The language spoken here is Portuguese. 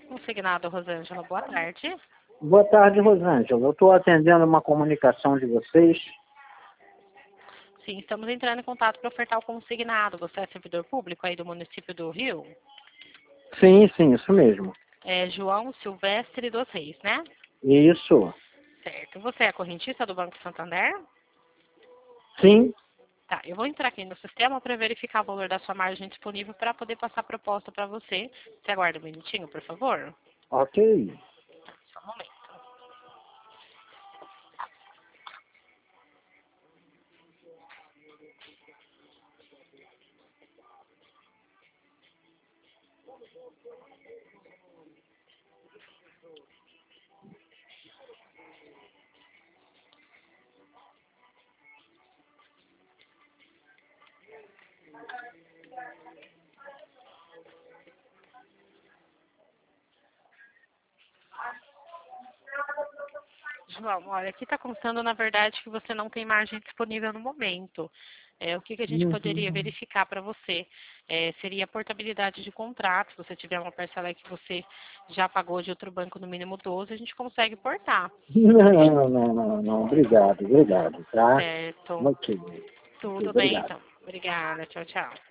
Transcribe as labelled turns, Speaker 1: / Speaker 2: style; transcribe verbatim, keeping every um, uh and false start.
Speaker 1: Consignado, Rosângela, boa tarde.
Speaker 2: Boa tarde, Rosângela. Eu estou atendendo uma comunicação de vocês.
Speaker 1: Sim, estamos entrando em contato para ofertar o consignado. Você é servidor público aí do município do Rio?
Speaker 2: Sim, sim, isso mesmo.
Speaker 1: É João Silvestre dos Reis, né?
Speaker 2: Isso.
Speaker 1: Certo. Você é correntista do Banco Santander?
Speaker 2: Sim.
Speaker 1: Tá, eu vou entrar aqui no sistema para verificar o valor da sua margem disponível para poder passar a proposta para você. Você aguarda um minutinho, por favor?
Speaker 2: Ok.
Speaker 1: Só um momento. João, olha, aqui está constando, na verdade, que você não tem margem disponível no momento. É, o que, que a gente poderia
Speaker 2: Uhum.
Speaker 1: verificar para você? É, seria a portabilidade de contrato. Se você tiver uma parcela que você já pagou de outro banco no mínimo doze, a gente consegue portar.
Speaker 2: Não, não, não, não. Obrigado, obrigado, tá?
Speaker 1: Certo.
Speaker 2: Ok. Ok,
Speaker 1: Tudo bem,
Speaker 2: obrigado.
Speaker 1: então. Obrigada. Tchau, tchau.